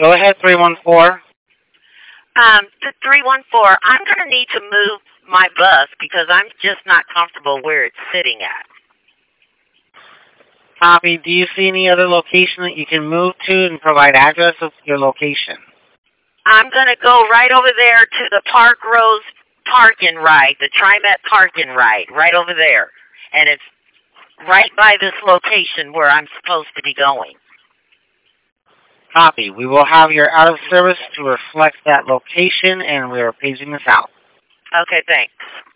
Go ahead, 314. The 314, I'm going to need to move my bus because I'm just not comfortable where it's sitting at. Copy. Do you see any other location that you can move to and provide address of your location? I'm going to go right over there to the Park Rose Park and Ride, the TriMet Park and Ride, right over there. And it's right by this location where I'm supposed to be going. Copy. We will have your out of service to reflect that location, and we are paging this out. Okay, thanks.